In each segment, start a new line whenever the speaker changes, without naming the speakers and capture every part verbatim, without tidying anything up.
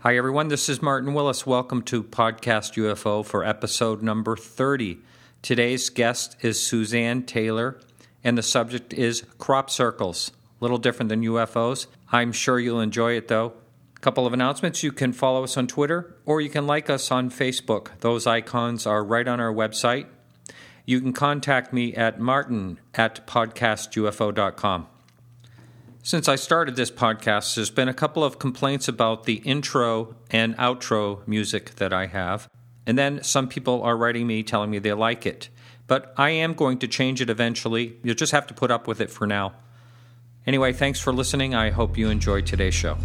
Hi, everyone. This is Martin Willis. Welcome to Podcast U F O for episode number thirty. Today's guest is Suzanne Taylor, and the subject is crop circles. A little different than U F Os. I'm sure you'll enjoy it, though. A couple of announcements. You can follow us on Twitter, or you can like us on Facebook. Those icons are right on our website. You can contact me at martin at podcast U F O dot com. Since I started this podcast, there's been a couple of complaints about the intro and outro music that I have. And then some people are writing me telling me they like it. But I am going to change it eventually. You'll just have to put up with it for now. Anyway, thanks for listening. I hope you enjoyed today's show.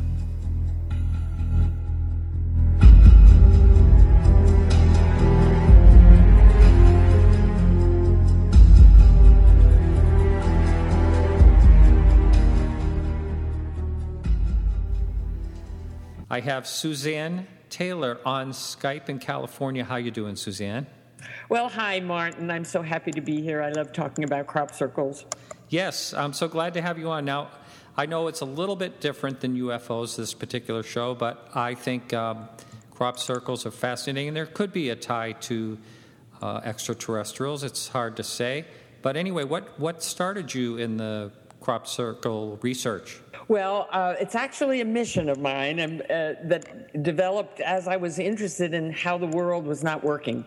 I have Suzanne Taylor on Skype in California. How you doing, Suzanne?
Well, hi, Martin. I'm so happy to be here. I love talking about crop circles.
Yes, I'm so glad to have you on. Now, I know it's a little bit different than U F Os, this particular show, but I think um, crop circles are fascinating, and there could be a tie to uh, extraterrestrials. It's hard to say. But anyway, what, what started you in the crop circle research?
Well, uh, it's actually a mission of mine and, uh, that developed as I was interested in how the world was not working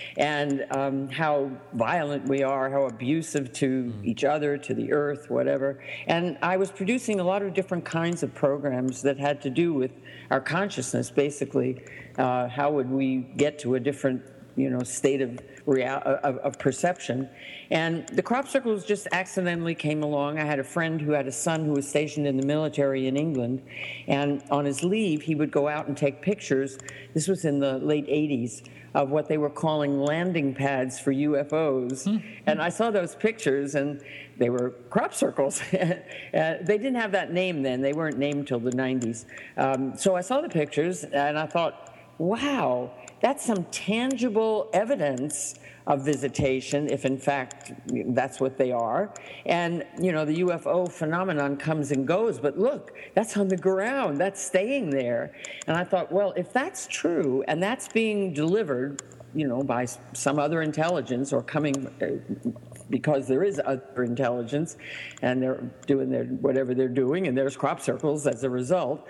and um, how violent we are, how abusive to mm. each other, to the earth, whatever. And I was producing a lot of different kinds of programs that had to do with our consciousness, basically. Uh, how would we get to a different, you know, state of real of, of perception? And the crop circles just accidentally came along. I had a friend who had a son who was stationed in the military in England, and on his leave, he would go out and take pictures. This was in the late eighties, of what they were calling landing pads for U F Os. Mm-hmm. And I saw those pictures, and they were crop circles. uh, they didn't have that name then. They weren't named till the nineties. Um, so I saw the pictures, and I thought, wow, that's some tangible evidence of visitation, if in fact that's what they are. And, you know, the U F O phenomenon comes and goes, but look, that's on the ground, that's staying there. And I thought, well, if that's true, and that's being delivered, you know, by some other intelligence or coming because there is other intelligence, and they're doing their whatever they're doing, and there's crop circles as a result.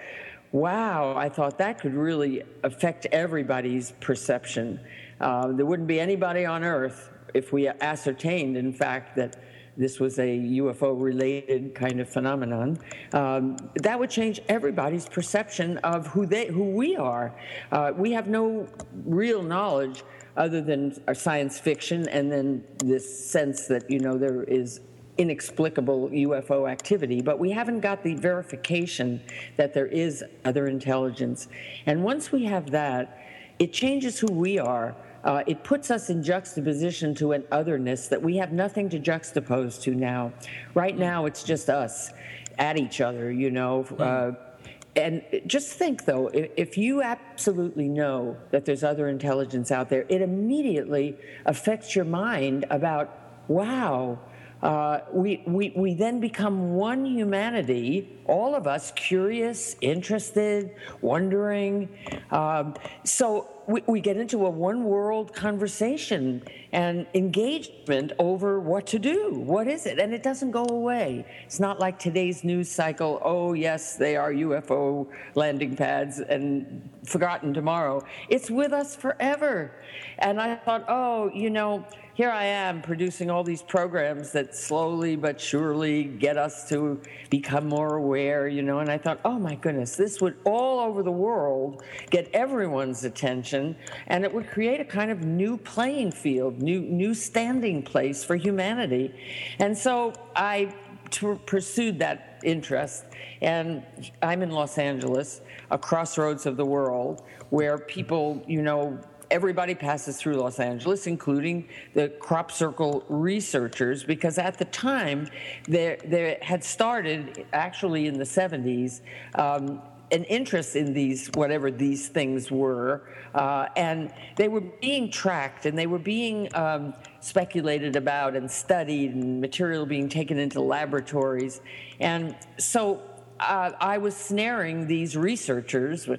Wow, I thought that could really affect everybody's perception. Uh, there wouldn't be anybody on Earth if we ascertained, in fact, that this was a U F O-related kind of phenomenon. Um, that would change everybody's perception of who they, who we are. Uh, we have no real knowledge other than our science fiction, and then this sense that, you know, there is inexplicable U F O activity, but we haven't got the verification that there is other intelligence. And once we have that, it changes who we are. Uh, it puts us in juxtaposition to an otherness that we have nothing to juxtapose to now. Right now, it's just us at each other, you know. Uh, and just think, though, if, if you absolutely know that there's other intelligence out there, it immediately affects your mind about, wow, Uh, we, we, we then become one humanity, all of us curious, interested, wondering. Um, so we, we get into a one-world conversation and engagement over what to do. What is it? And it doesn't go away. It's not like today's news cycle, oh, yes, they are U F O landing pads and forgotten tomorrow. It's with us forever. And I thought, oh, you know, here I am producing all these programs that slowly but surely get us to become more aware, you know, and I thought, oh my goodness, this would all over the world get everyone's attention, and it would create a kind of new playing field, new new standing place for humanity. And so I t- pursued that interest, and I'm in Los Angeles, a crossroads of the world, where people, you know, everybody passes through Los Angeles, including the crop circle researchers, because at the time there, there had started, actually in the seventies, um, an interest in these, whatever these things were, uh, and they were being tracked, and they were being um, speculated about and studied, and material being taken into laboratories. And so uh, I was snaring these researchers,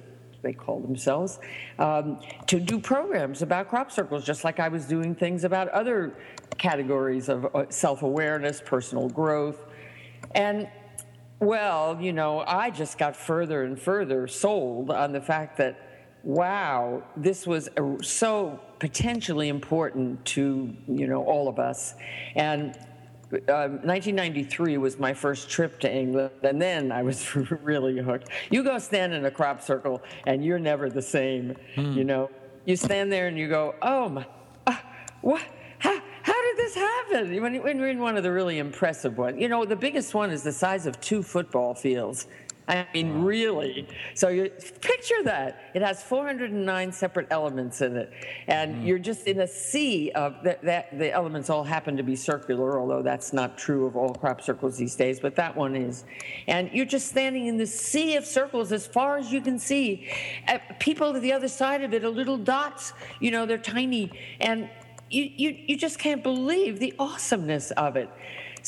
they call themselves, um, to do programs about crop circles, just like I was doing things about other categories of self-awareness, personal growth. And, well, you know, I just got further and further sold on the fact that, wow, this was a, so potentially important to, you know, all of us. And Um, nineteen ninety-three was my first trip to England, and then I was really hooked. You go stand in a crop circle, and you're never the same. Hmm. You know, you stand there and you go, "Oh my, uh, what? How, how did this happen?" When, when you're in one of the really impressive ones, you know, the biggest one is the size of two football fields. I mean, really. So you picture that. It has four hundred nine separate elements in it. And mm. you're just in a sea of that, that. The elements all happen to be circular, although that's not true of all crop circles these days, but that one is. And you're just standing in this sea of circles as far as you can see. Uh, people to the other side of it are little dots. You know, they're tiny. And you, you, you just can't believe the awesomeness of it.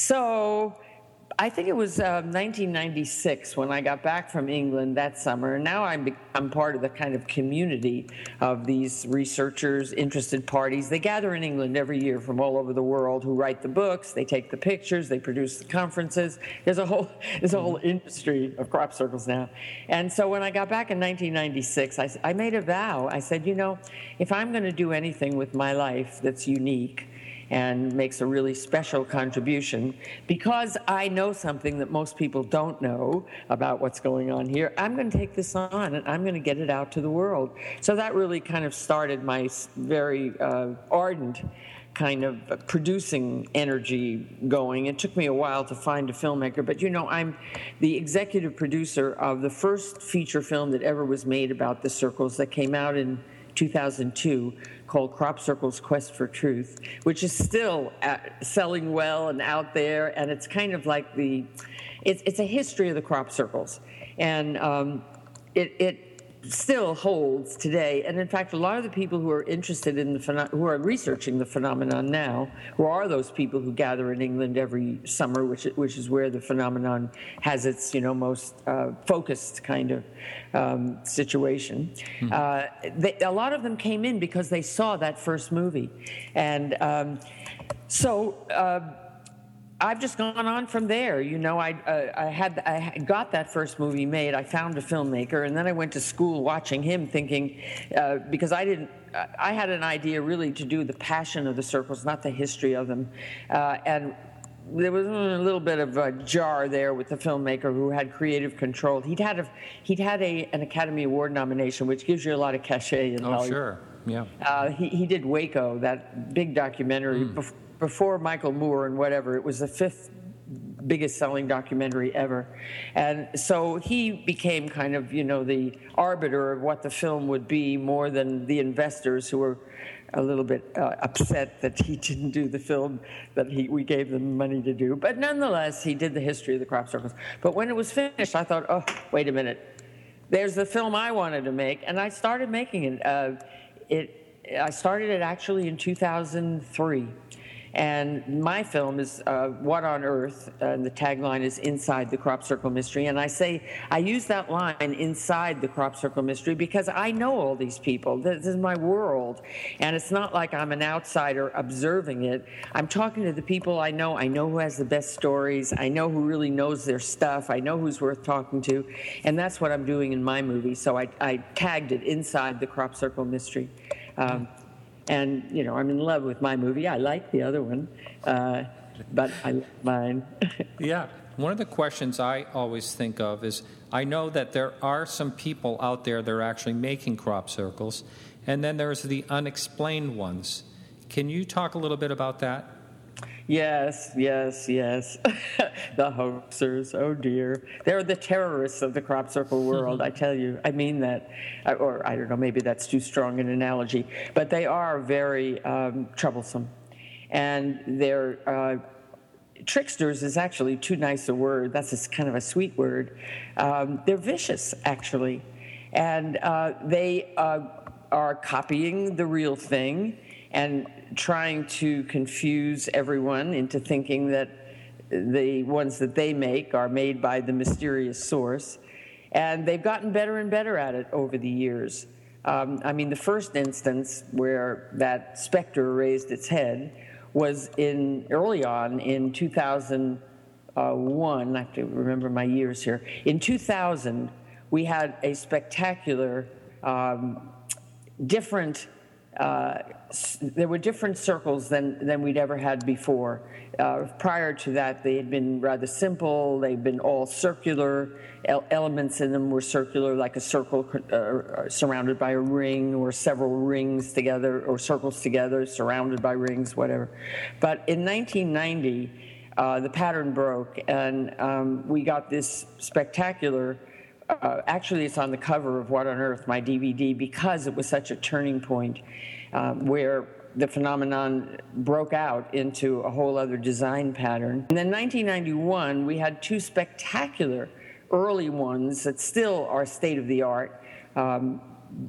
So I think it was uh, nineteen ninety-six when I got back from England that summer. And now I'm, I'm part of the kind of community of these researchers, interested parties. They gather in England every year from all over the world who write the books, they take the pictures, they produce the conferences. There's a whole, there's a whole industry of crop circles now. And so when I got back in nineteen ninety-six, I, I made a vow. I said, you know, if I'm going to do anything with my life that's unique and makes a really special contribution, because I know something that most people don't know about what's going on here, I'm going to take this on and I'm going to get it out to the world. So that really kind of started my very uh, ardent kind of producing energy going. It took me a while to find a filmmaker, but you know, I'm the executive producer of the first feature film that ever was made about the circles that came out in two thousand two, called Crop Circles Quest for Truth, which is still uh, selling well and out there, and it's kind of like the, it's, it's a history of the crop circles, and um, it, it still holds today. And in fact, a lot of the people who are interested in the, pheno- who are researching the phenomenon now, who are those people who gather in England every summer, which which is where the phenomenon has its, you know, most uh, focused kind of um, situation. Mm-hmm. Uh, they, a lot of them came in because they saw that first movie, and um, so. Uh, I've just gone on from there. You know, I uh, I had I got that first movie made. I found a filmmaker, and then I went to school watching him, thinking uh, because I didn't. I had an idea really to do the passion of the circles, not the history of them, uh, and there was a little bit of a jar there with the filmmaker who had creative control. He'd had a he'd had a an Academy Award nomination, which gives you a lot of cachet in
oh,
Hollywood.
Sure, yeah.
Uh, he he did Waco, that big documentary. Mm. Before, Before Michael Moore and whatever, it was the fifth biggest selling documentary ever. And so he became kind of, you know, the arbiter of what the film would be, more than the investors who were a little bit uh, upset that he didn't do the film that he, we gave them money to do. But nonetheless, he did the history of the crop circles. But when it was finished, I thought, oh, wait a minute. There's the film I wanted to make, and I started making it. Uh, it I started it actually in two thousand three. And my film is uh, What on Earth, and the tagline is Inside the Crop Circle Mystery. And I say, I use that line, Inside the Crop Circle Mystery, because I know all these people. This is my world. And it's not like I'm an outsider observing it. I'm talking to the people I know. I know who has the best stories. I know who really knows their stuff. I know who's worth talking to. And that's what I'm doing in my movie. So I, I tagged it Inside the Crop Circle Mystery. Um, And, you know, I'm in love with my movie. I like the other one, uh, but I like mine.
Yeah. One of the questions I always think of is, I know that there are some people out there that are actually making crop circles, and then there's the unexplained ones. Can you talk a little bit about that?
Yes, yes, yes. The hoaxers, oh dear. They're the terrorists of the crop circle world, I tell you. I mean that. Or I don't know, maybe that's too strong an analogy. But they are very um, troublesome. And they're, uh, tricksters is actually too nice a word. That's a, kind of a sweet word. Um, they're vicious, actually. And uh, they uh, are copying the real thing and trying to confuse everyone into thinking that the ones that they make are made by the mysterious source. And they've gotten better and better at it over the years. Um, I mean, the first instance where that specter raised its head was in early on in two thousand one. I have to remember my years here. In two thousand, we had a spectacular, um, different. Uh, there were different circles than, than we'd ever had before. Uh, prior to that, they had been rather simple. They'd been all circular. El- elements in them were circular, like a circle uh, surrounded by a ring, or several rings together, or circles together, surrounded by rings, whatever. But in nineteen ninety, uh, the pattern broke, and um, we got this spectacular. Uh, actually, it's on the cover of What on Earth, my D V D, because it was such a turning point uh, where the phenomenon broke out into a whole other design pattern. And then nineteen ninety-one, we had two spectacular early ones that still are state-of-the-art. Um,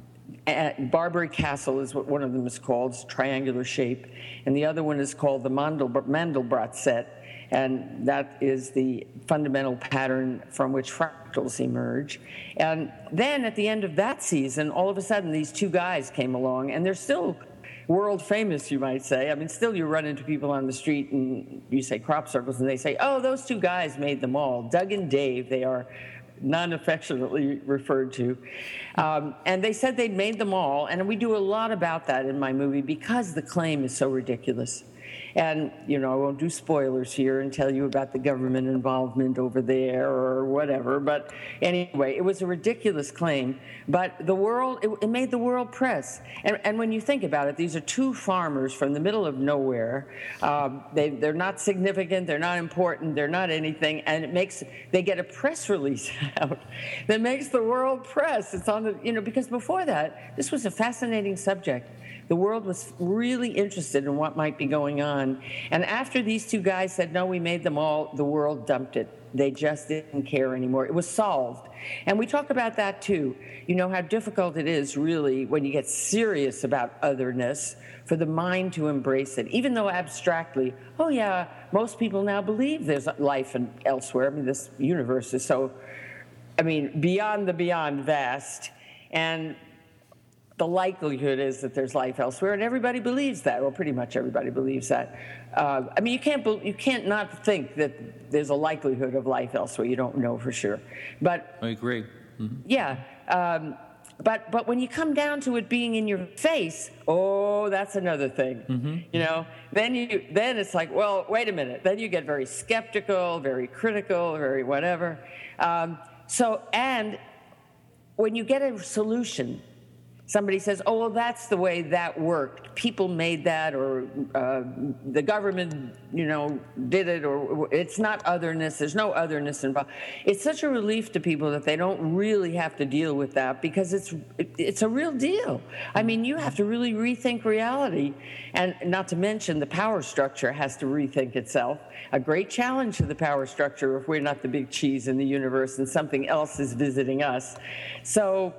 Barbary Castle is what one of them is called. It's triangular shape. And the other one is called the Mandel- Mandelbrot set. And that is the fundamental pattern from which fractals emerge. And then at the end of that season, all of a sudden, these two guys came along, and they're still world famous, you might say. I mean, still you run into people on the street and you say crop circles, and they say, oh, those two guys made them all. Doug and Dave, they are non-affectionately referred to. Um, and they said they'd made them all, and we do a lot about that in my movie because the claim is so ridiculous. And, you know, I won't do spoilers here and tell you about the government involvement over there or whatever. But anyway, it was a ridiculous claim. But the world, it, it made the world press. And, and when you think about it, these are two farmers from the middle of nowhere. Um, they, they're not significant. They're not important. They're not anything. And it makes, they get a press release out that makes the world press. It's on the, you know, because before that, this was a fascinating subject. The world was really interested in what might be going on. And after these two guys said, no, we made them all, the world dumped it. They just didn't care anymore. It was solved. And we talk about that, too. You know how difficult it is, really, when you get serious about otherness, for the mind to embrace it, even though abstractly, oh, yeah, most people now believe there's life elsewhere. I mean, this universe is so, I mean, beyond the beyond vast. And the likelihood is that there's life elsewhere, and everybody believes that, or pretty much everybody believes that. Uh, I mean, you can't you can't not think that there's a likelihood of life elsewhere. You don't know for sure, but
I agree. Mm-hmm.
Yeah, um, but but when you come down to it being in your face, oh, that's another thing.
Mm-hmm.
You know, then you then it's like, well, wait a minute. Then you get very skeptical, very critical, very whatever. Um, so, and when you get a solution. Somebody says, oh, well, that's the way that worked. People made that, or uh, the government, you know, did it, or it's not otherness. There's no otherness involved. It's such a relief to people that they don't really have to deal with that because it's it's a real deal. I mean, you have to really rethink reality, and not to mention the power structure has to rethink itself. A great challenge to the power structure if we're not the big cheese in the universe and something else is visiting us. So.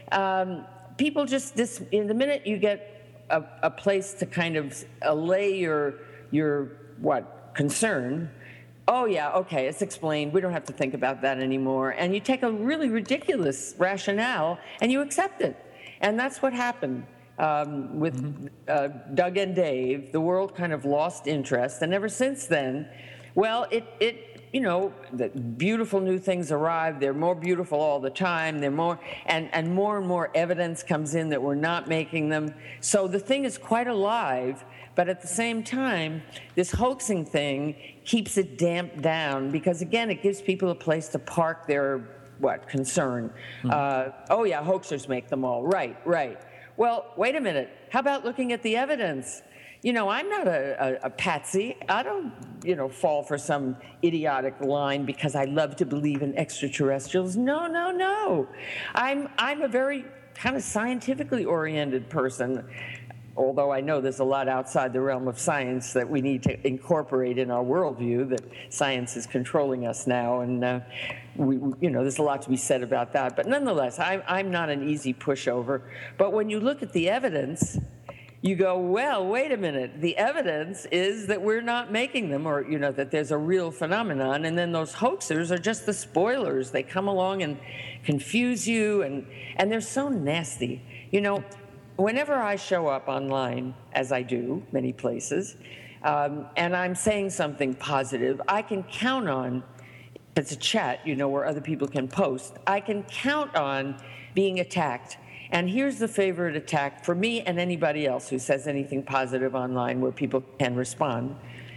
Um, People just, this, in the minute you get a, a place to kind of allay your, your, what, concern, oh, yeah, okay, it's explained. We don't have to think about that anymore. And you take a really ridiculous rationale and you accept it. And that's what happened um, with mm-hmm. uh, Doug and Dave. The world kind of lost interest. And ever since then, well, it, it you know, the beautiful new things arrive. They're more beautiful all the time. They're more, and, and more and more evidence comes in that we're not making them. So the thing is quite alive, but at the same time, this hoaxing thing keeps it damped down because, again, it gives people a place to park their, what, concern. Mm-hmm. Uh, oh, yeah, hoaxers make them all. Right, right. Well, wait a minute. How about looking at the evidence? You know, I'm not a, a, a patsy. I don't, you know, fall for some idiotic line because I love to believe in extraterrestrials. No, no, no. I'm I'm a very kind of scientifically oriented person, although I know there's a lot outside the realm of science that we need to incorporate in our worldview, that science is controlling us now, and uh, we, you know, there's a lot to be said about that. But nonetheless, I'm, I'm not an easy pushover. But when you look at the evidence, you go, well, wait a minute. The evidence is that we're not making them, or, you know, that there's a real phenomenon. And then those hoaxers are just the spoilers. They come along and confuse you, and, and they're so nasty. You know, whenever I show up online, as I do many places, um, and I'm saying something positive, I can count on, if it's a chat, you know, where other people can post, I can count on being attacked. And here's the favorite attack for me and anybody else who says anything positive online where people can respond.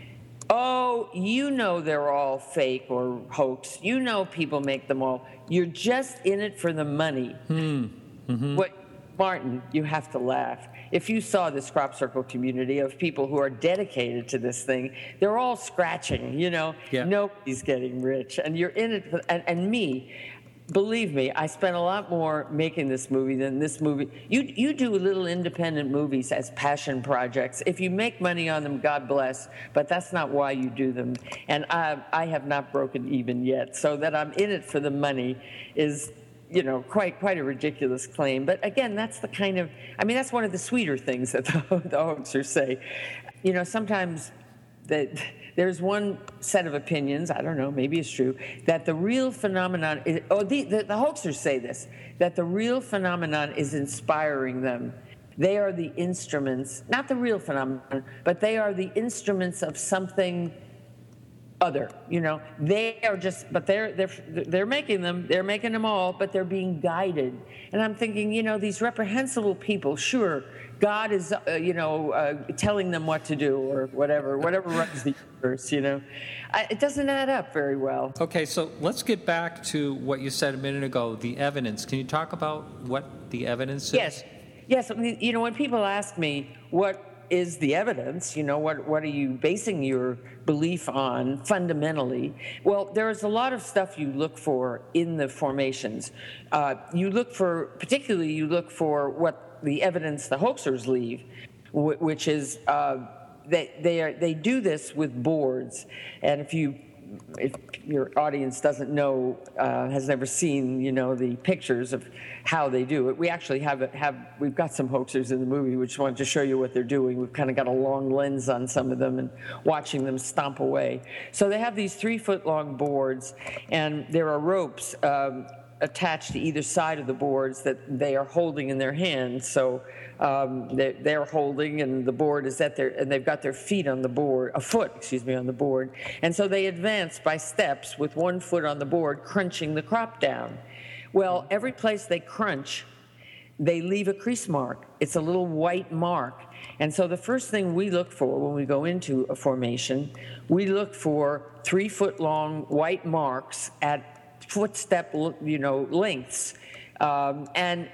Oh, you know they're all fake or hoax. You know people make them all. You're just in it for the money.
Hmm. Mm-hmm.
What, Martin, you have to laugh. If you saw this crop circle community of people who are dedicated to this thing, they're all scratching, you know.
Yeah.
Nobody's getting rich. And you're in it for, and, and me, believe me, I spent a lot more making this movie than this movie. You you do little independent movies as passion projects. If you make money on them, God bless, but that's not why you do them. And I, I have not broken even yet. So that I'm in it for the money is, you know, quite quite a ridiculous claim. But again, that's the kind of, I mean, that's one of the sweeter things that the, the hoaxers say. You know, sometimes that there's one set of opinions, I don't know, maybe it's true, that the real phenomenon is, oh, the, the, the hoaxers say this, that the real phenomenon is inspiring them. They are the instruments, not the real phenomenon, but they are the instruments of something other, you know. They are just, but they're they're they're making them, they're making them all, but they're being guided. And I'm thinking, you know, these reprehensible people, sure, God is, uh, you know, uh, telling them what to do or whatever, whatever runs the universe, you know. I, it doesn't add up very well.
Okay, so let's get back to what you said a minute ago, the evidence. Can you talk about what the evidence is?
Yes, yes. I mean, you know, when people ask me what is the evidence, you know, what what are you basing your belief on fundamentally? Well, there's a lot of stuff you look for in the formations. Uh, you look for, particularly you look for what the evidence the hoaxers leave, which is uh, they they are they do this with boards. And if you if your audience doesn't know, uh, has never seen, you know, the pictures of how they do it, we actually have have we've got some hoaxers in the movie. We just wanted to show you what they're doing. We've kind of got a long lens on some of them and watching them stomp away. So they have these three foot long boards, and there are ropes Um, attached to either side of the boards that they are holding in their hands. So um, they're, they're holding, and the board is at their, and they've got their feet on the board, a foot, excuse me, on the board. And so they advance by steps with one foot on the board, crunching the crop down. Well, every place they crunch, they leave a crease mark. It's a little white mark. And so the first thing we look for when we go into a formation, we look for three foot long white marks at footstep, you know, lengths, um, and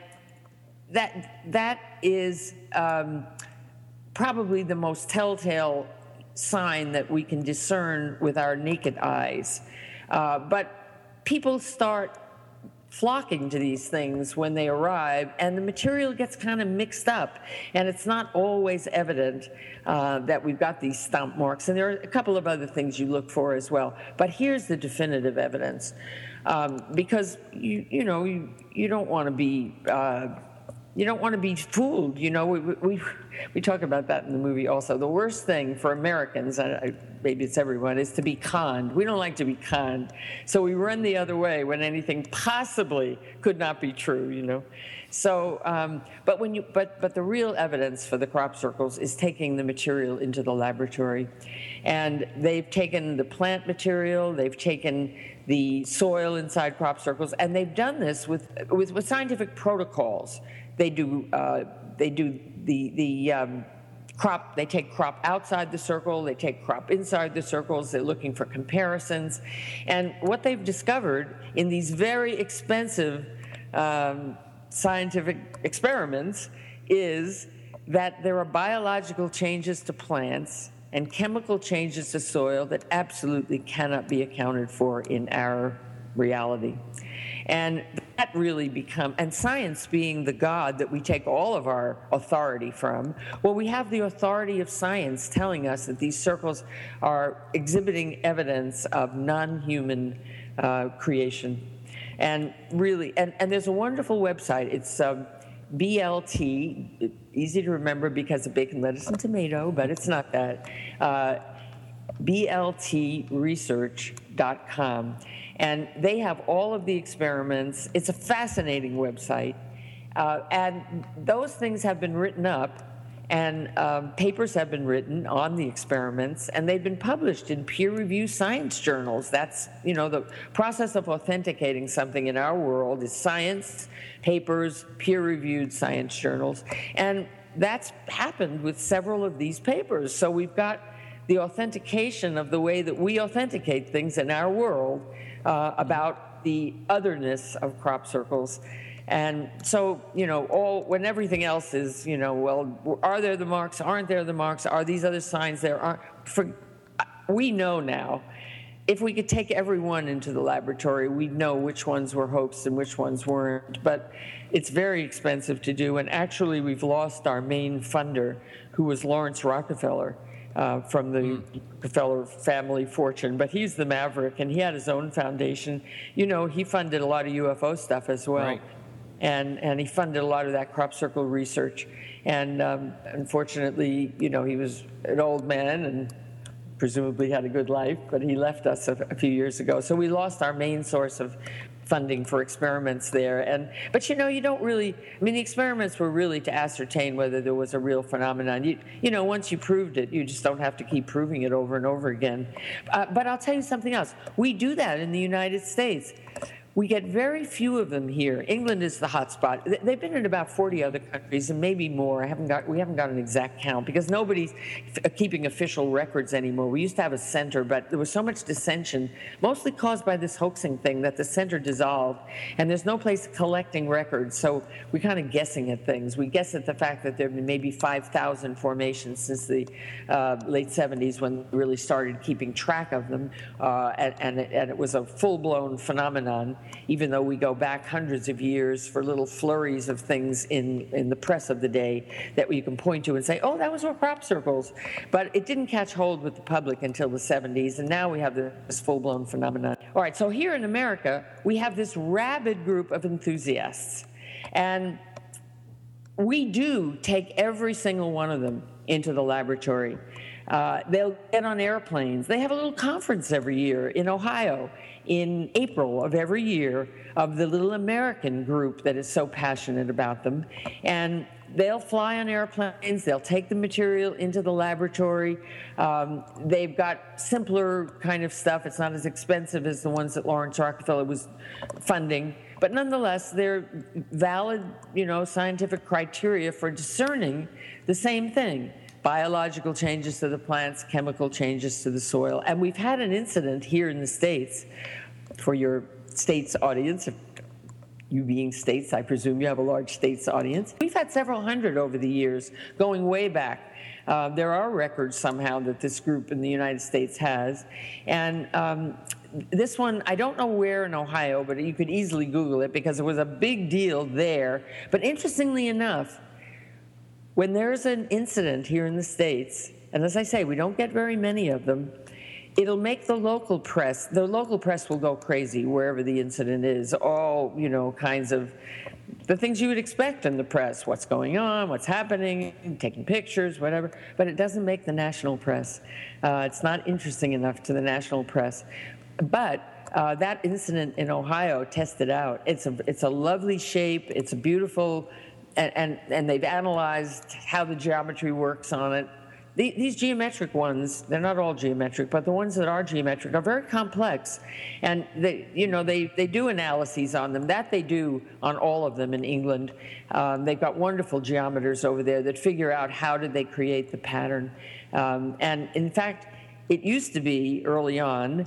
that that is um, probably the most telltale sign that we can discern with our naked eyes. Uh, but people start flocking to these things when they arrive, and the material gets kind of mixed up, and it's not always evident uh, that we've got these stomp marks. And there are a couple of other things you look for as well. But here's the definitive evidence. Um, because you you know you you don't want to be uh, you don't want to be fooled. You know, we we we talk about that in the movie also. The worst thing for Americans, and maybe it's everyone, is to be conned. We don't like to be conned, so we run the other way when anything possibly could not be true. You know, so um, but when you but but the real evidence for the crop circles is taking the material into the laboratory, and they've taken the plant material, they've taken the soil inside crop circles, and they've done this with with, with scientific protocols. They do uh, they do the the um, crop. They take crop outside the circle. They take crop inside the circles. They're looking for comparisons, and what they've discovered in these very expensive um, scientific experiments is that there are biological changes to plants and chemical changes to soil that absolutely cannot be accounted for in our reality. And that really become, and science being the God that we take all of our authority from, well, we have the authority of science telling us that these circles are exhibiting evidence of non-human uh, creation. And really, and, and there's a wonderful website. It's um, B L T, easy to remember because of bacon, lettuce, and tomato, but it's not that. Uh, B L T research dot com. And they have all of the experiments. It's a fascinating website. Uh, and those things have been written up, and um, papers have been written on the experiments, and they've been published in peer-reviewed science journals. That's, you know, the process of authenticating something in our world is science, papers, peer-reviewed science journals. And that's happened with several of these papers. So we've got the authentication of the way that we authenticate things in our world uh, about the otherness of crop circles. And so, you know, all when everything else is, you know, well, are there the marks? Aren't there the marks? Are these other signs there? Aren't? For, we know now, if we could take everyone into the laboratory, we'd know which ones were hoaxed and which ones weren't. But it's very expensive to do. And actually, we've lost our main funder, who was Lawrence Rockefeller. Uh, from the mm. Rockefeller family fortune, but he's the maverick, and he had his own foundation. You know, he funded a lot of U F O stuff as well.
Right.
And and he funded a lot of that crop circle research. And um, unfortunately, you know, he was an old man and presumably had a good life, but he left us a, a few years ago. So we lost our main source of funding for experiments there. And but you know, you don't really, I mean, the experiments were really to ascertain whether there was a real phenomenon. You, you know, once you proved it, you just don't have to keep proving it over and over again. Uh, but I'll tell you something else. We do that in the United States. We get very few of them here. England is the hot spot. They've been in about forty other countries and maybe more. I haven't got, we haven't got an exact count because nobody's f- keeping official records anymore. We used to have a center, but there was so much dissension, mostly caused by this hoaxing thing, that the center dissolved, and there's no place collecting records. So we're kind of guessing at things. We guess at the fact that there have been maybe five thousand formations since the uh, late seventies when we really started keeping track of them, uh, and, and, it, and it was a full-blown phenomenon, even though we go back hundreds of years for little flurries of things in, in the press of the day that you can point to and say, oh, that was what crop circles. But it didn't catch hold with the public until the seventies, and now we have this full-blown phenomenon. All right, so here in America, we have this rabid group of enthusiasts. And we do take every single one of them into the laboratory. Uh, they'll get on airplanes. They have a little conference every year in Ohio in April of every year of the little American group that is so passionate about them. And they'll fly on airplanes. They'll take the material into the laboratory. Um, they've got simpler kind of stuff. It's not as expensive as the ones that Lawrence Rockefeller was funding. But nonetheless, they're valid, you know, scientific criteria for discerning the same thing. Biological changes to the plants, chemical changes to the soil. And we've had an incident here in the States, for your States audience, you being States, I presume you have a large States audience. We've had several hundred over the years, going way back. Uh, there are records somehow that this group in the United States has. And um, this one, I don't know where in Ohio, but you could easily Google it because it was a big deal there. But interestingly enough, when there's an incident here in the States, and as I say, we don't get very many of them, it'll make the local press, the local press will go crazy wherever the incident is, all, you know, kinds of the things you would expect in the press, what's going on, what's happening, taking pictures, whatever, but it doesn't make the national press. Uh, it's not interesting enough to the national press. But uh, that incident in Ohio tested out. It's a, it's a lovely shape, it's a beautiful, and, and, and they've analyzed how the geometry works on it. The, these geometric ones, they're not all geometric, but the ones that are geometric are very complex. And they, you know, they, they do analyses on them. That they do on all of them in England. Um, they've got wonderful geometers over there that figure out how did they create the pattern. Um, and in fact, it used to be early on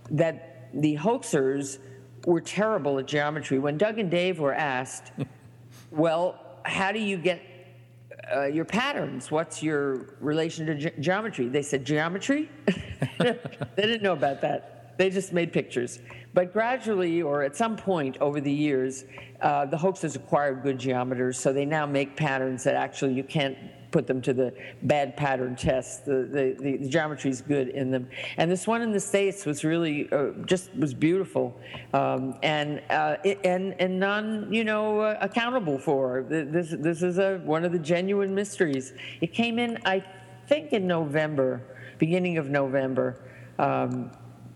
that the hoaxers were terrible at geometry. When Doug and Dave were asked, well, how do you get uh, your patterns? What's your relation to ge- geometry? They said, geometry? They didn't know about that. They just made pictures. But gradually, or at some point over the years, uh, the Hoaxes acquired good geometers, so they now make patterns that actually you can't put them to the bad pattern test. The, the, the, the geometry is good in them. And this one in the States was really, uh, just was beautiful, um, and, uh, it, and, and none, you know, uh, accountable for. This, this is a, one of the genuine mysteries. It came in, I think, in November, beginning of November, um,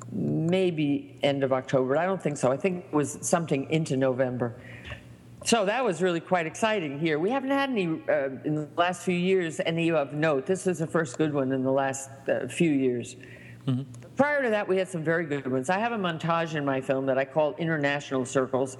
maybe end of October. I don't think so. I think it was something into November. So that was really quite exciting here. We haven't had any, uh, in the last few years, any of note. This is the first good one in the last uh, few years. Mm-hmm. Prior to that, we had some very good ones. I have a montage in my film that I call International Circles.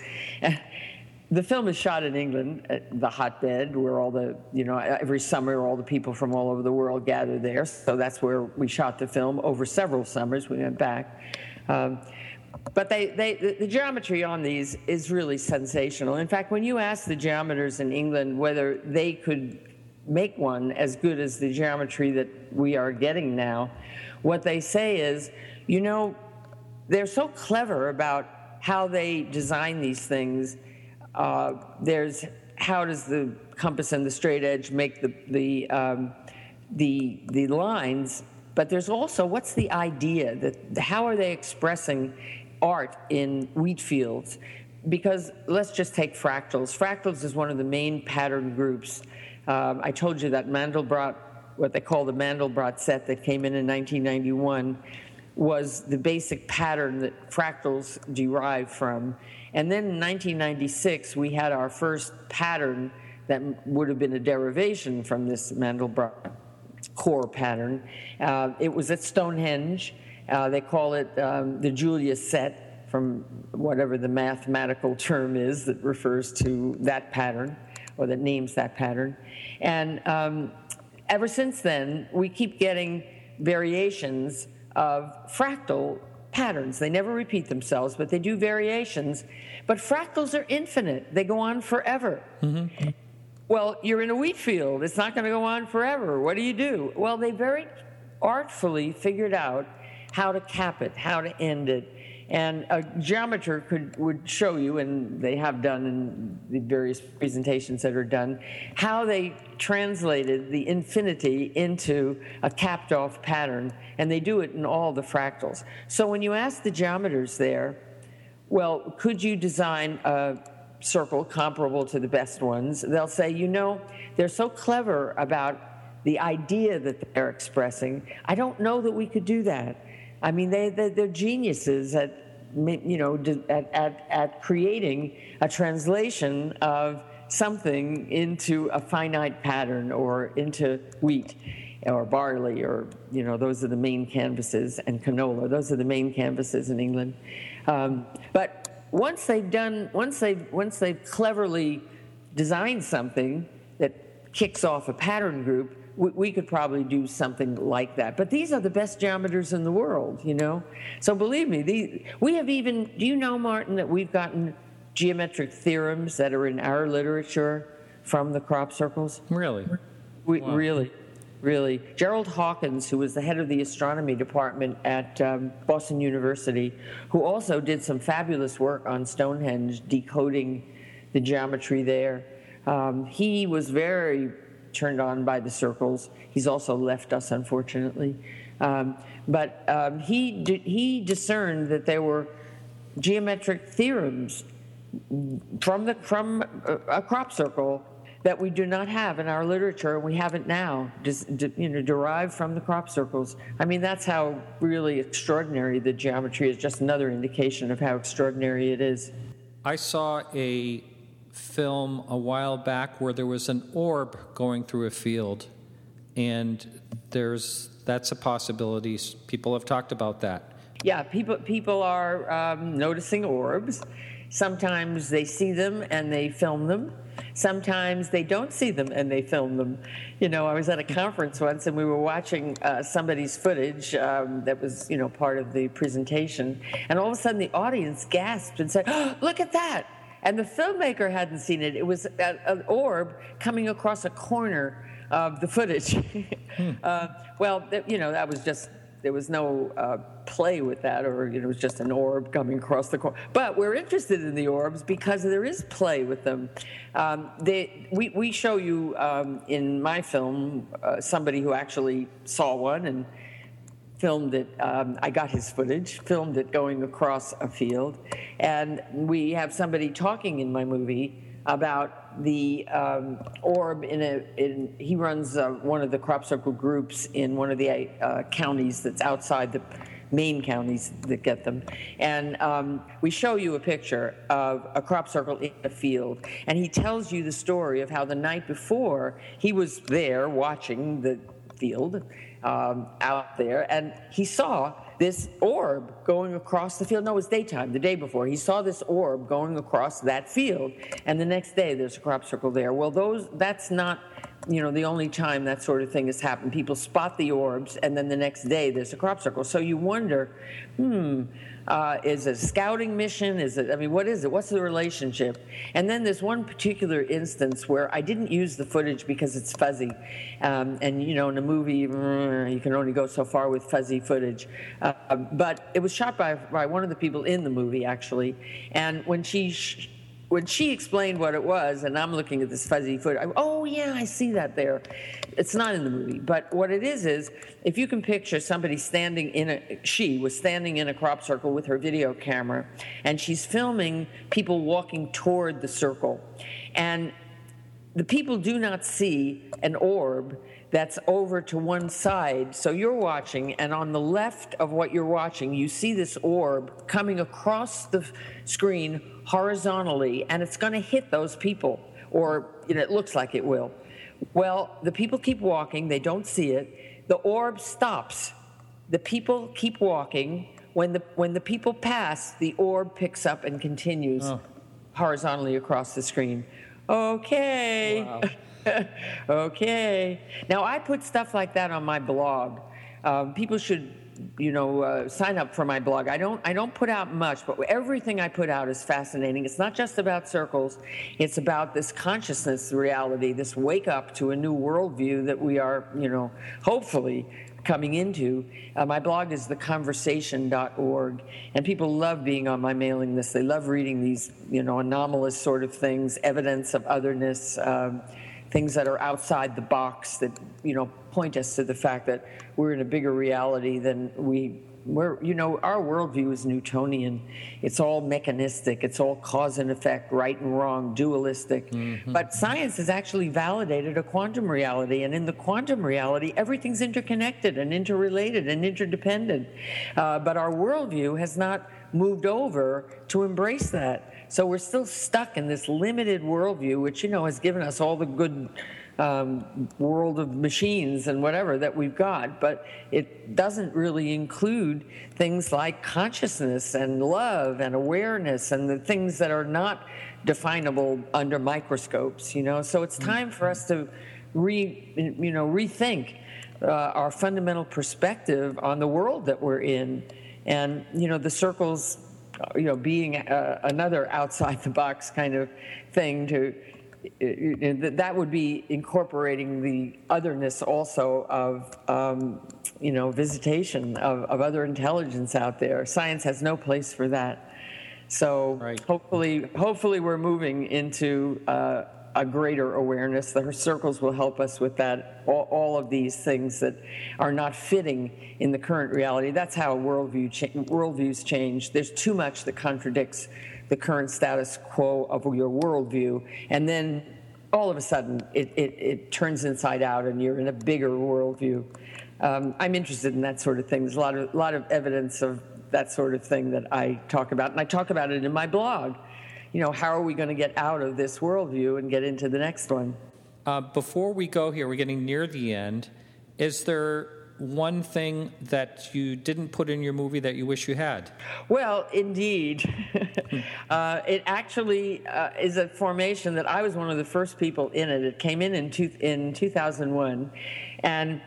The film is shot in England, at the hotbed, where all the, you know, every summer all the people from all over the world gather there. So that's where we shot the film over several summers. We went back. Um, But they, they, the, the geometry on these is really sensational. In fact, when you ask the geometers in England whether they could make one as good as the geometry that we are getting now, what they say is, you know, they're so clever about how they design these things. Uh, there's how does the compass and the straight edge make the the um, the the lines, but there's also what's the idea that how are they expressing art in wheat fields? Because let's just take fractals. Fractals is one of the main pattern groups. Um, I told you that Mandelbrot, what they call the Mandelbrot set that came in in nineteen ninety-one, was the basic pattern that fractals derive from. And then in nineteen ninety-six, we had our first pattern that would have been a derivation from this Mandelbrot core pattern. Uh, it was at Stonehenge. Uh, they call it um, the Julius set, from whatever the mathematical term is that refers to that pattern, or that names that pattern. And um, ever since then, we keep getting variations of fractal patterns. They never repeat themselves, but they do variations. But fractals are infinite. They go on forever. Mm-hmm. Well, you're in a wheat field. It's not going to go on forever. What do you do? Well, they very artfully figured out how to cap it, how to end it. And a geometer could would show you, and they have done in the various presentations that are done, how they translated the infinity into a capped-off pattern, and they do it in all the fractals. So when you ask the geometers there, well, could you design a circle comparable to the best ones? They'll say, you know, they're so clever about the idea that they're expressing. I don't know that we could do that. I mean, they, they, they're geniuses at, you know, at, at, at creating a translation of something into a finite pattern or into wheat or barley, or, you know, those are the main canvases, and canola. Those are the main canvases in England. Um, but once they've done, once they've, once they've cleverly designed something that kicks off a pattern group, we could probably do something like that. But these are the best geometers in the world, you know? So believe me, these, we have even, do you know, Martin, that we've gotten geometric theorems that are in our literature from the crop circles?
Really?
We,
wow.
Really, really. Gerald Hawkins, who was the head of the astronomy department at um, Boston University, who also did some fabulous work on Stonehenge, decoding the geometry there. Um, he was very turned on by the circles. He's also left us, unfortunately. Um, but um, he, d- he discerned that there were geometric theorems from, the, from a, a crop circle that we do not have in our literature, and we haven't now, just, d- you know, derived from the crop circles. I mean, that's how really extraordinary the geometry is, just another indication of how extraordinary it is.
I saw a film a while back where there was an orb going through a field, and there's that's a possibility. People have talked about that.
Yeah, people people are um, noticing orbs. Sometimes they see them and they film them. Sometimes they don't see them and they film them. You know, I was at a conference once and we were watching uh, somebody's footage um, that was, you know, part of the presentation, and all of a sudden the audience gasped and said, "Oh, look at that!" And the filmmaker hadn't seen it. It was a, an orb coming across a corner of the footage. hmm. uh, well, th- you know, that was just there was no uh, play with that, or you know, it was just an orb coming across the corner. But we're interested in the orbs because there is play with them. Um, they, we, we show you um, in my film uh, somebody who actually saw one and filmed it. Um, I got his footage, filmed it going across a field. And we have somebody talking in my movie about the um, orb in a, in, he runs uh, one of the crop circle groups in one of the uh, counties that's outside the main counties that get them. And um, we show you a picture of a crop circle in a field. And he tells you the story of how the night before he was there watching the field um, out there, and he saw this orb going across the field. No, it was daytime, the day before. He saw this orb going across that field, and the next day there's a crop circle there. Well, those that's not, you know, the only time that sort of thing has happened. People spot the orbs, and then the next day there's a crop circle. So you wonder, hmm, uh, is it a scouting mission? Is it, I mean, what is it? What's the relationship? And then there's one particular instance where I didn't use the footage because it's fuzzy. Um, and, you know, in a movie, you can only go so far with fuzzy footage. Uh, but it was shot by, by one of the people in the movie, actually. And when she... Sh- When she explained what it was, and I'm looking at this fuzzy foot, I, oh, yeah, I see that there. It's not in the movie. But what it is is, if you can picture somebody standing in a, she was standing in a crop circle with her video camera, and she's filming people walking toward the circle. And the people do not see an orb that's over to one side. So you're watching, and on the left of what you're watching, you see this orb coming across the screen horizontally, and it's going to hit those people, or you know, it looks like it will. Well, the people keep walking. They don't see it. The orb stops. The people keep walking. When the when the people pass, the orb picks up and continues oh. horizontally across the screen. Okay.
Wow.
Okay. Now, I put stuff like that on my blog. Um, people should, you know, uh, sign up for my blog. I don't, I don't put out much, but everything I put out is fascinating. It's not just about circles. It's about this consciousness reality, this wake up to a new worldview that we are, you know, hopefully coming into. Uh, my blog is the conversation dot org, and people love being on my mailing list. They love reading these, you know, anomalous sort of things, evidence of otherness, um, things that are outside the box that, you know, point us to the fact that we're in a bigger reality than we we're, you know, our worldview is Newtonian. It's all mechanistic. It's all cause and effect, right and wrong, dualistic. Mm-hmm. But science has actually validated a quantum reality. And in the quantum reality, everything's interconnected and interrelated and interdependent. Uh, but our worldview has not moved over to embrace that. So we're still stuck in this limited worldview, which, you know, has given us all the good Um, world of machines and whatever that we've got, but it doesn't really include things like consciousness and love and awareness and the things that are not definable under microscopes, you know. So it's time for us to re, you know, rethink uh, our fundamental perspective on the world that we're in, and you know, the circles, you know, being uh, another outside the box kind of thing to. That would be incorporating the otherness also of, um, you know, visitation of, of other intelligence out there. Science has no place for that. So right. hopefully, hopefully we're moving into uh, a greater awareness. The circles will help us with that. All, all of these things that are not fitting in the current reality. That's how worldview cha- worldviews change. There's too much that contradicts the current status quo of your worldview, and then all of a sudden it, it, it turns inside out and you're in a bigger worldview. Um, I'm interested in that sort of thing. There's a lot of, lot of evidence of that sort of thing that I talk about, and I talk about it in my blog. You know, how are we going to get out of this worldview and get into the next one?
Uh, before we go here, we're getting near the end. Is there one thing that you didn't put in your movie that you wish you had?
Well, indeed. uh, it actually uh, is a formation that I was one of the first people in it. It came in in, two, in two thousand one. And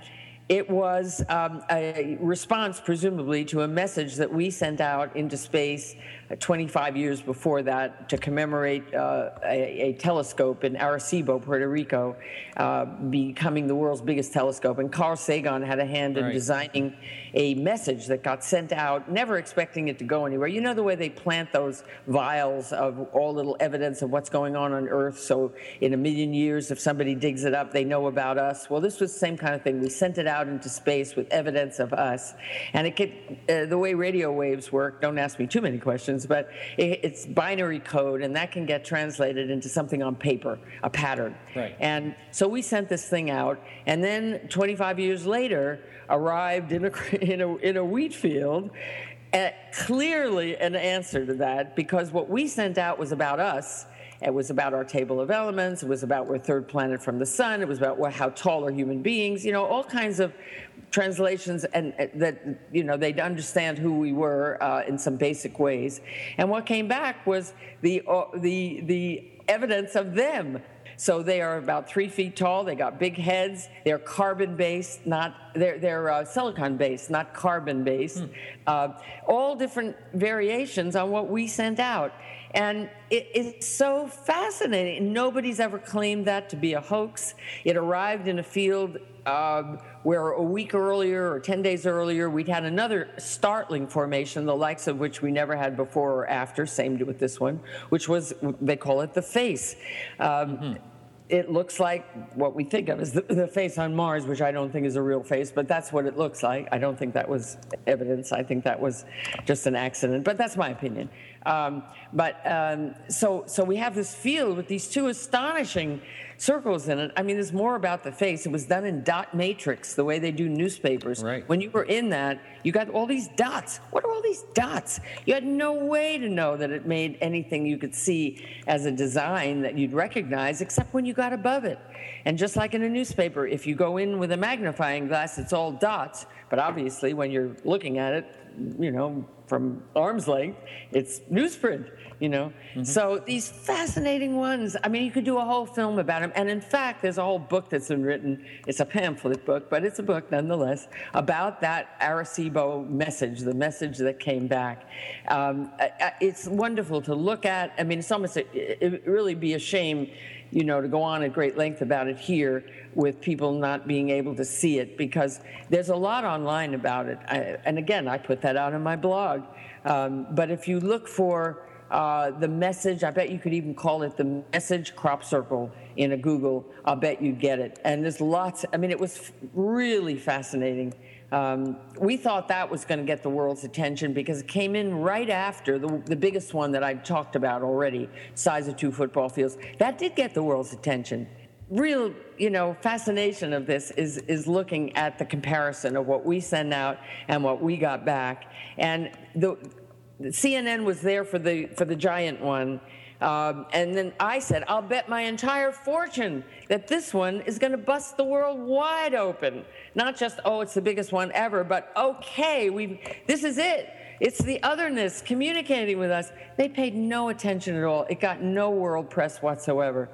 It was um, a response, presumably, to a message that we sent out into space twenty-five years before that to commemorate uh, a, a telescope in Arecibo, Puerto Rico, uh, becoming the world's biggest telescope. And Carl Sagan had a hand in
right.
designing a message that got sent out, never expecting it to go anywhere. You know the way they plant those vials of all little evidence of what's going on on Earth, so in a million years, if somebody digs it up, they know about us. Well, this was the same kind of thing. We sent it out into space with evidence of us. And it could, uh, the way radio waves work, don't ask me too many questions, but it, it's binary code, and that can get translated into something on paper, a pattern.
Right.
And so we sent this thing out, and then twenty-five years later, arrived in a, in a, in a wheat field, uh, clearly an answer to that, because what we sent out was about us. It was about our table of elements. It was about we're third planet from the sun. It was about what, how tall are human beings. You know, all kinds of translations, and uh, that, you know, they'd understand who we were uh, in some basic ways. And what came back was the uh, the the evidence of them. So they are about three feet tall. They got big heads. They're carbon-based, not they're they're uh, silicon-based, not carbon-based. Hmm. Uh, all different variations on what we sent out, and it, it's so fascinating. Nobody's ever claimed that to be a hoax. It arrived in a field uh, where a week earlier or ten days earlier we'd had another startling formation, the likes of which we never had before or after. Same with this one, which was, they call it the face. Um, mm-hmm. It looks like what we think of as the, the face on Mars, which I don't think is a real face, but that's what it looks like. I don't think that was evidence. I think that was just an accident, but that's my opinion. Um, but um, so so we have this field with these two astonishing circles in it. I mean, there's more about the face. It was done in dot matrix, the way they do newspapers.
Right.
When you were in that, you got all these dots. What are all these dots? You had no way to know that it made anything you could see as a design that you'd recognize, except when you got above it. And just like in a newspaper, if you go in with a magnifying glass, it's all dots. But obviously, when you're looking at it, you know, from arm's length, it's newsprint, you know. Mm-hmm. So these fascinating ones, I mean, you could do a whole film about them. And in fact, there's a whole book that's been written. It's a pamphlet book, but it's a book nonetheless, about that Arecibo message, the message that came back. Um, it's wonderful to look at. I mean, it's almost, a, it would really be a shame, you know, to go on at great length about it here with people not being able to see it, because there's a lot online about it. I, and again, I put that out on my blog. Um, but if you look for uh, the message, I bet you could even call it the message crop circle in a Google. I'll bet you'd get it. And there's lots, I mean, it was really fascinating. Um, we thought that was going to get the world's attention because it came in right after the, the biggest one that I talked about already, size of two football fields. That did get the world's attention. Real, you know, fascination of this is is looking at the comparison of what we send out and what we got back. And the, the C N N was there for the for the giant one. Um, and then I said, I'll bet my entire fortune that this one is going to bust the world wide open. Not just, oh, it's the biggest one ever, but okay, we this is it. It's the otherness communicating with us. They paid no attention at all. It got no world press whatsoever.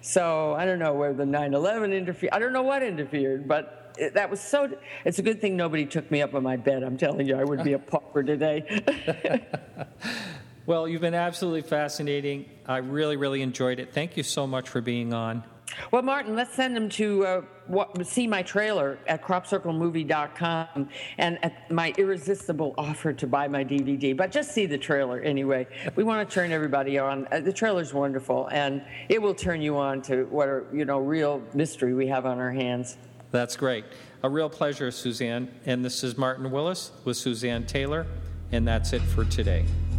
So I don't know where the nine eleven interfered. I don't know what interfered, but it, that was so. It's a good thing nobody took me up on my bed. I'm telling you, I would be a pauper today.
Well, you've been absolutely fascinating. I really, really enjoyed it. Thank you so much for being on.
Well, Martin, let's send them to uh, what, see my trailer at crop circle movie dot com and at my irresistible offer to buy my D V D. But just see the trailer anyway. We want to turn everybody on. Uh, the trailer's wonderful, and it will turn you on to what are, you know, real mystery we have on our hands.
That's great. A real pleasure, Suzanne. And this is Martin Willis with Suzanne Taylor, and that's it for today.